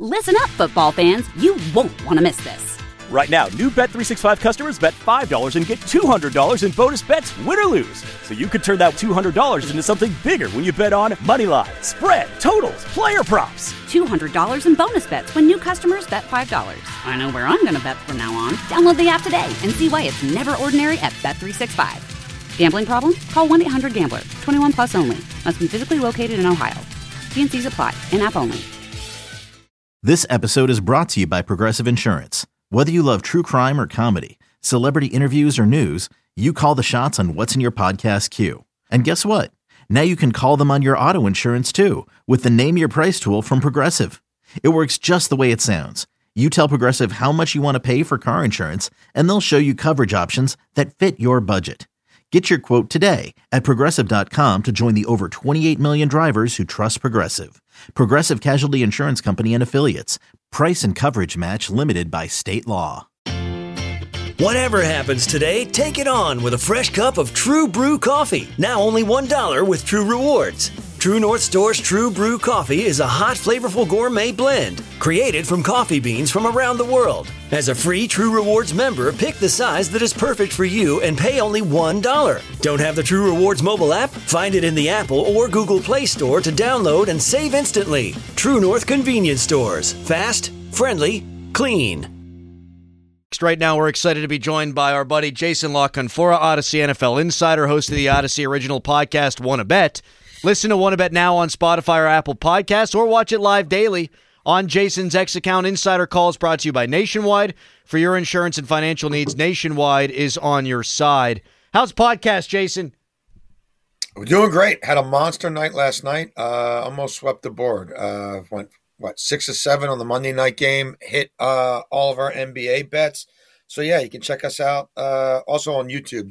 Listen up, football fans. You won't want to miss this. Right now, new Bet365 customers bet $5 and get $200 in bonus bets, win or lose. So you could turn that $200 into something bigger when you bet on moneyline, spread, totals, player props. $200 in bonus bets when new customers bet $5. I know where I'm going to bet from now on. Download the app today and see why it's never ordinary at Bet365. Gambling problem? Call 1-800-GAMBLER. 21 plus only. Must be physically located in Ohio. T&Cs apply. In-app only. This episode is brought to you by Progressive Insurance. Whether you love true crime or comedy, celebrity interviews or news, you call the shots on what's in your podcast queue. And guess what? Now you can call them on your auto insurance too with the Name Your Price tool from Progressive. It works just the way it sounds. You tell Progressive how much you want to pay for car insurance, and they'll show you coverage options that fit your budget. Get your quote today at Progressive.com to join the over 28 million drivers who trust Progressive. Progressive Casualty Insurance Company and Affiliates. Price and coverage match limited by state law. Whatever happens today, take it on with a fresh cup of True Brew coffee. Now only $1 with True Rewards. True North Store's True Brew coffee is a hot, flavorful gourmet blend created from coffee beans from around the world. As a free True Rewards member, pick the size that is perfect for you and pay only $1. Don't have the True Rewards mobile app? Find it in the Apple or Google Play Store to download and save instantly. True North Convenience Stores. Fast, friendly, clean. Right now, we're excited to be joined by our buddy Jason La Canfora, Odyssey NFL insider, host of the Odyssey original podcast, Wanna Bet. Listen to Wanna Bet now on Spotify or Apple Podcasts, or watch it live daily on Jason's X account. Insider Calls brought to you by Nationwide. For your insurance and financial needs, Nationwide is on your side. How's podcast, Jason? We're doing great. Had a monster night last night. Almost swept the board. Went 6 or 7 on the Monday night game. Hit all of our NBA bets. So yeah, you can check us out also on YouTube,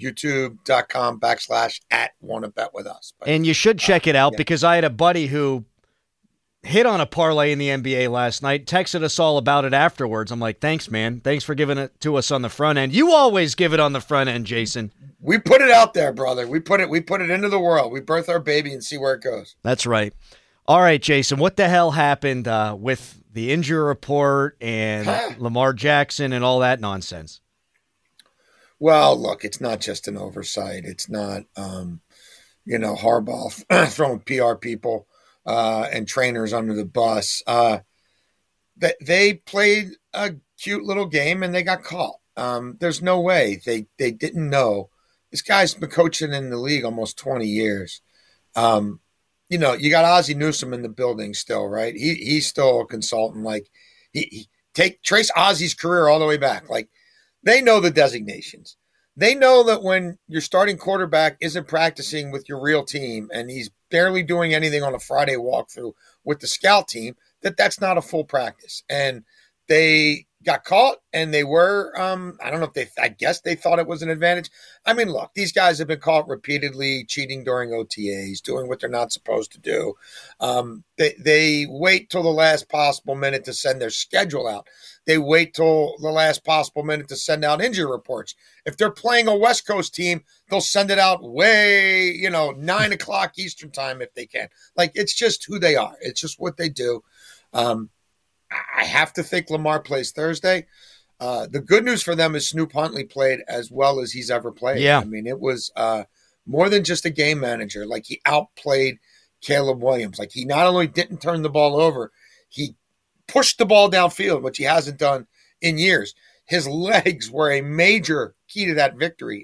youtube.com/@wannabetwithus. And you should check it out because I had a buddy who hit on a parlay in the NBA last night, texted us all about it afterwards. I'm like, thanks, man. Thanks for giving it to us on the front end. You always give it on the front end, Jason. We put it out there, brother. We put it into the world. We birth our baby and see where it goes. That's right. All right, Jason, what the hell happened with the injury report and Lamar Jackson and all that nonsense? Well, look, it's not just an oversight. It's not, Harbaugh throwing PR people and trainers under the bus. They played a cute little game and they got caught. There's no way they didn't know. This guy's been coaching in the league almost 20 years. You got Ozzie Newsome in the building still, right? He's still a consultant. Like trace Ozzie's career all the way back. Like they know the designations. They know that when your starting quarterback isn't practicing with your real team and he's barely doing anything on a Friday walkthrough with the scout team, that's not a full practice. And they got caught and they were, I guess they thought it was an advantage. I mean, look, these guys have been caught repeatedly cheating during OTAs, doing what they're not supposed to do. They wait till the last possible minute to send their schedule out. They wait till the last possible minute to send out injury reports. If they're playing a West Coast team, they'll send it out 9 o'clock Eastern time if they can. Like, it's just who they are. It's just what they do. I have to think Lamar plays Thursday. The good news for them is Snoop Huntley played as well as he's ever played. Yeah. I mean, it was more than just a game manager. Like, he outplayed Caleb Williams. Like, he not only didn't turn the ball over, he pushed the ball downfield, which he hasn't done in years. His legs were a major key to that victory.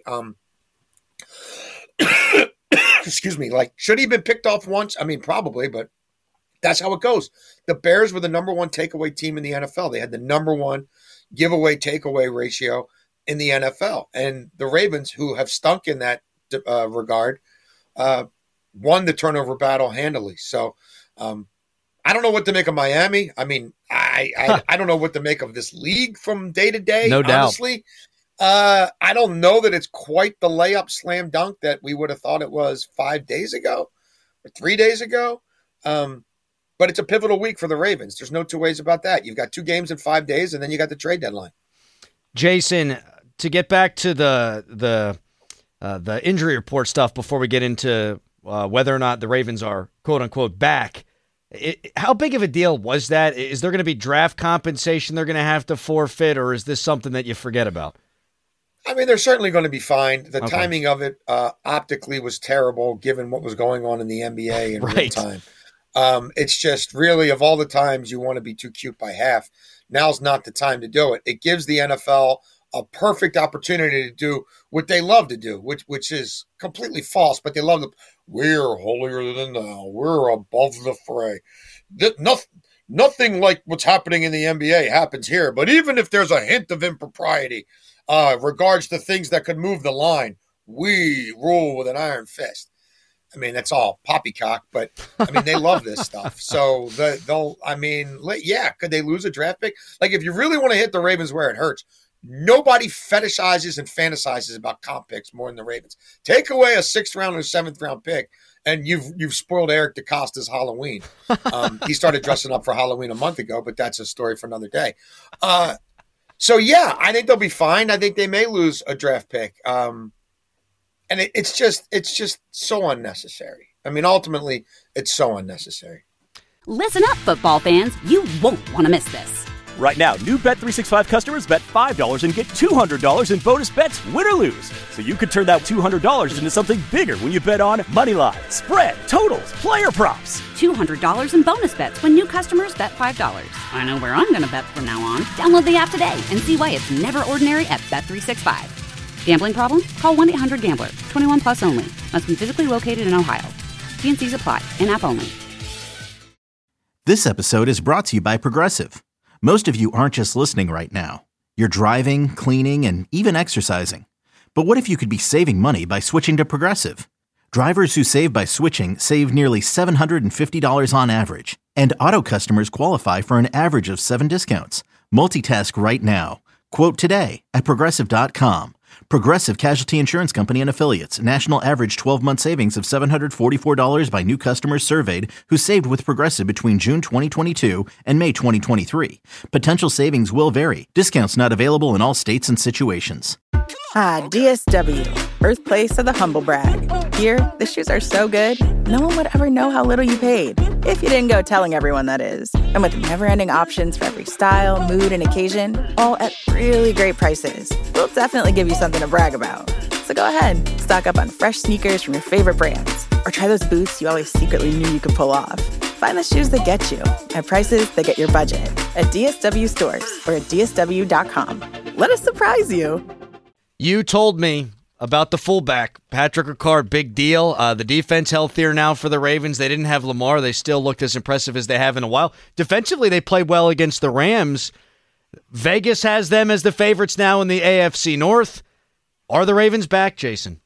Excuse me. Like, should he have been picked off once? I mean, probably, but that's how it goes. The Bears were the number one takeaway team in the NFL. They had the number one giveaway takeaway ratio in the NFL. And the Ravens, who have stunk in that regard, won the turnover battle handily. So I don't know what to make of Miami. I mean, I don't know what to make of this league from day to day. No doubt. Honestly, I don't know that it's quite the layup slam dunk that we would have thought it was 5 days ago or 3 days ago. But it's a pivotal week for the Ravens. There's no two ways about that. You've got 2 games in 5 days, and then you got the trade deadline. Jason, to get back to the injury report stuff before we get into whether or not the Ravens are, quote-unquote, back, How big of a deal was that? Is there going to be draft compensation they're going to have to forfeit, or is this something that you forget about? I mean, they're certainly going to be fined. The timing of it optically was terrible given what was going on in the NBA in real time. It's just really, of all the times you want to be too cute by half, now's not the time to do it. It gives the NFL a perfect opportunity to do what they love to do, which is completely false, but they love to, we're holier than thou. We're above the fray. Nothing like what's happening in the NBA happens here. But even if there's a hint of impropriety, regards to things that could move the line, we rule with an iron fist. I mean, that's all poppycock, but I mean, they love this stuff. So could they lose a draft pick? Like, if you really want to hit the Ravens where it hurts, nobody fetishizes and fantasizes about comp picks more than the Ravens. Take away a 6th round or 7th round pick, and you've spoiled Eric DeCosta's Halloween. He started dressing up for Halloween a month ago, but that's a story for another day. So yeah, I think they'll be fine. I think they may lose a draft pick. And it's just so unnecessary. I mean, ultimately, it's so unnecessary. Listen up, football fans. You won't want to miss this. Right now, new Bet365 customers bet $5 and get $200 in bonus bets, win or lose. So you could turn that $200 into something bigger when you bet on moneyline, spread, totals, player props. $200 in bonus bets when new customers bet $5. I know where I'm going to bet from now on. Download the app today and see why it's never ordinary at Bet365. Gambling problem? Call 1-800-GAMBLER. 21 plus only. Must be physically located in Ohio. T&Cs apply. In-app only. This episode is brought to you by Progressive. Most of you aren't just listening right now. You're driving, cleaning, and even exercising. But what if you could be saving money by switching to Progressive? Drivers who save by switching save nearly $750 on average. And auto customers qualify for an average of 7 discounts. Multitask right now. Quote today at Progressive.com. Progressive Casualty Insurance Company and Affiliates. National average 12-month savings of $744 by new customers surveyed who saved with Progressive between June 2022 and May 2023. Potential savings will vary. Discounts not available in all states and situations. DSW, birthplace of the humble brag. Here, the shoes are so good, no one would ever know how little you paid. If you didn't go telling everyone, that is. And with never-ending options for every style, mood, and occasion, all at really great prices, we'll definitely give you something to brag about. So go ahead, stock up on fresh sneakers from your favorite brands, or try those boots you always secretly knew you could pull off. Find the shoes that get you at prices that get your budget at DSW stores or at DSW.com. Let us surprise you. You told me about the fullback, Patrick Ricard, big deal. The defense healthier now for the Ravens. They didn't have Lamar. They still looked as impressive as they have in a while. Defensively, they played well against the Rams. Vegas has them as the favorites now in the AFC North. Are the Ravens back, Jason?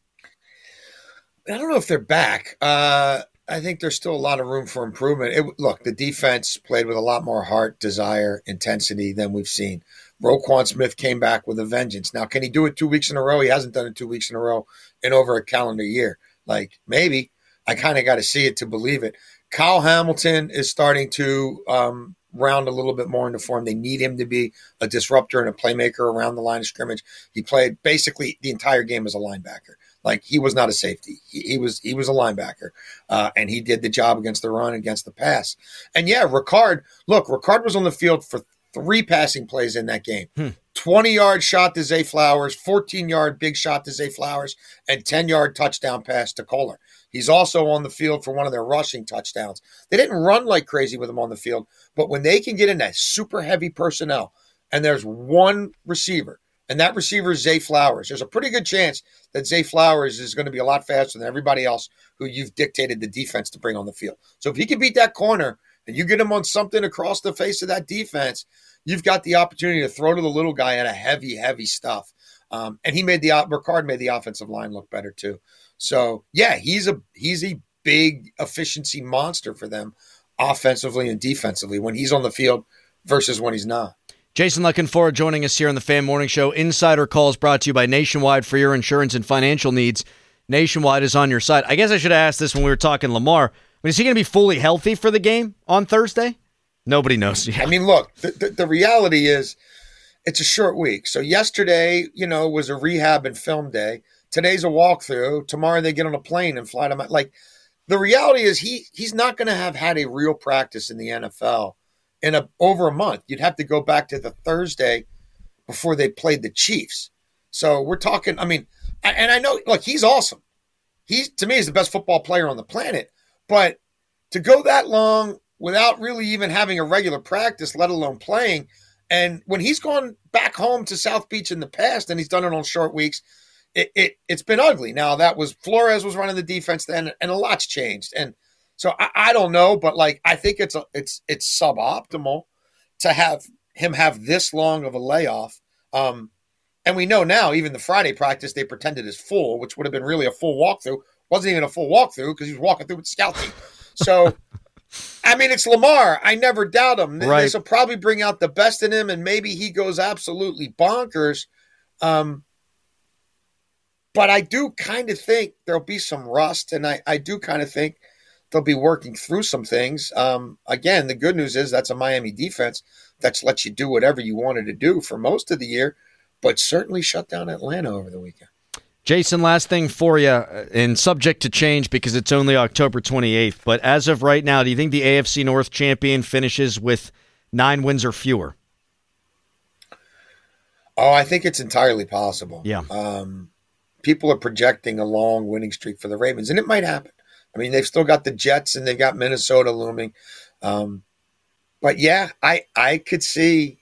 I don't know if they're back. I think there's still a lot of room for improvement. Look, the defense played with a lot more heart, desire, intensity than we've seen. Roquan Smith came back with a vengeance. Now, can he do it 2 weeks in a row? He hasn't done it 2 weeks in a row in over a calendar year. Like, maybe. I kind of got to see it to believe it. Kyle Hamilton is starting to round a little bit more into form. They need him to be a disruptor and a playmaker around the line of scrimmage. He played basically the entire game as a linebacker. Like, he was not a safety. He was a linebacker, and he did the job against the run, against the pass. And, yeah, Ricard was on the field for 3 passing plays in that game. 20-yard shot to Zay Flowers, 14-yard big shot to Zay Flowers, and 10-yard touchdown pass to Kohler. He's also on the field for one of their rushing touchdowns. They didn't run like crazy with him on the field, but when they can get in that super heavy personnel and there's one receiver, and that receiver is Zay Flowers, there's a pretty good chance that Zay Flowers is going to be a lot faster than everybody else who you've dictated the defense to bring on the field. So if he can beat that corner and you get him on something across the face of that defense, you've got the opportunity to throw to the little guy at a heavy, heavy stuff. And Ricard made the offensive line look better too. So yeah, he's a big efficiency monster for them offensively and defensively when he's on the field versus when he's not. Jason La Canfora joining us here on the Fan Morning Show. Insider Calls brought to you by Nationwide for your insurance and financial needs. Nationwide is on your side. I guess I should have asked this when we were talking Lamar. I mean, is he going to be fully healthy for the game on Thursday? Nobody knows yet. I mean, look, the reality is it's a short week. So yesterday, was a rehab and film day. Today's a walkthrough. Tomorrow they get on a plane and fly to like the reality is he's not going to have had a real practice in the NFL in over a month. You'd have to go back to the Thursday before they played the Chiefs. So we're talking, I mean, and I know, look, he's awesome. He, to me, is the best football player on the planet. But to go that long without really even having a regular practice, let alone playing, and when he's gone back home to South Beach in the past and he's done it on short weeks, it's been ugly. Now, that was Flores was running the defense then, and a lot's changed. And so I don't know, but like I think it's suboptimal to have him have this long of a layoff. And we know now, even the Friday practice, they pretended as full, which would have been really a full walkthrough. Wasn't even a full walkthrough because he was walking through with the scout team. So, I mean, it's Lamar. I never doubt him. Right. This will probably bring out the best in him, and maybe he goes absolutely bonkers. But I do kind of think there'll be some rust, and I do kind of think they'll be working through some things. Again, the good news is that's a Miami defense that's let you do whatever you wanted to do for most of the year, but certainly shut down Atlanta over the weekend. Jason, last thing for you, and subject to change because it's only October 28th, but as of right now, do you think the AFC North champion finishes with 9 wins or fewer? Oh, I think it's entirely possible. Yeah. People are projecting a long winning streak for the Ravens, and it might happen. I mean, they've still got the Jets and they've got Minnesota looming. But yeah, I could see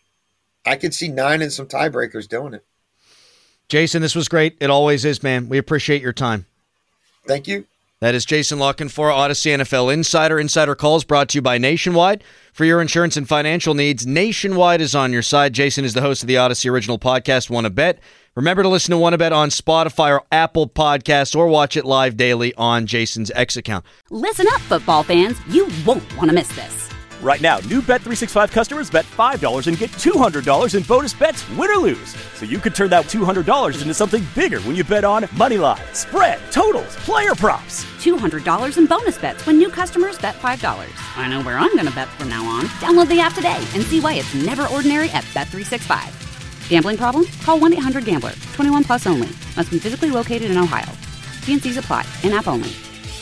9 and some tiebreakers doing it. Jason, this was great. It always is, man. We appreciate your time. Thank you. That is Jason LaCanfora, Odyssey NFL Insider. Insider Calls brought to you by Nationwide. For your insurance and financial needs, Nationwide is on your side. Jason is the host of the Odyssey original podcast, Wanna Bet. Remember to listen to Wanna Bet on Spotify or Apple Podcasts, or watch it live daily on Jason's X account. Listen up, football fans. You won't want to miss this. Right now, new Bet365 customers bet $5 and get $200 in bonus bets, win or lose. So you could turn that $200 into something bigger when you bet on moneyline, spread, totals, player props. $200 in bonus bets when new customers bet $5. I know where I'm going to bet from now on. Download the app today and see why it's never ordinary at Bet365. Gambling problem? Call 1-800-GAMBLER. 21 plus only. Must be physically located in Ohio. T&Cs apply. In-app only.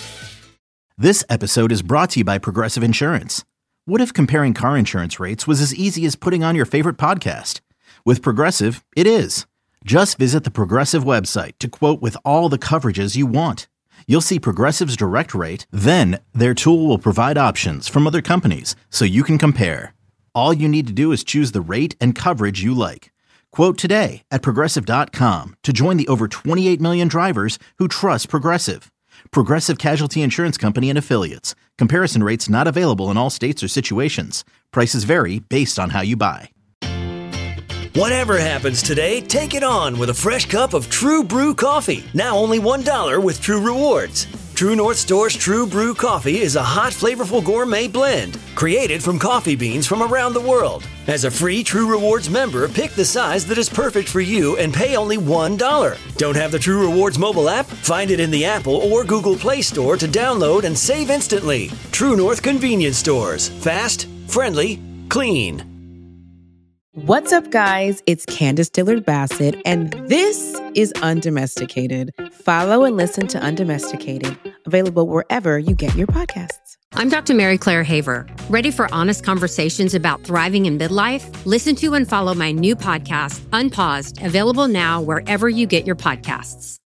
This episode is brought to you by Progressive Insurance. What if comparing car insurance rates was as easy as putting on your favorite podcast? With Progressive, it is. Just visit the Progressive website to quote with all the coverages you want. You'll see Progressive's direct rate, then their tool will provide options from other companies so you can compare. All you need to do is choose the rate and coverage you like. Quote today at Progressive.com to join the over 28 million drivers who trust Progressive. Progressive Casualty Insurance Company and Affiliates. Comparison rates not available in all states or situations. Prices vary based on how you buy. Whatever happens today, take it on with a fresh cup of True Brew coffee. Now only $1 with True Rewards. True North Store's True Brew coffee is a hot, flavorful gourmet blend created from coffee beans from around the world. As a free True Rewards member, pick the size that is perfect for you and pay only $1. Don't have the True Rewards mobile app? Find it in the Apple or Google Play Store to download and save instantly. True North Convenience Stores. Fast, friendly, clean. What's up, guys? It's Candace Dillard-Bassett, and this is Undomesticated. Follow and listen to Undomesticated, available wherever you get your podcasts. I'm Dr. Mary Claire Haver. Ready for honest conversations about thriving in midlife? Listen to and follow my new podcast, Unpaused, available now wherever you get your podcasts.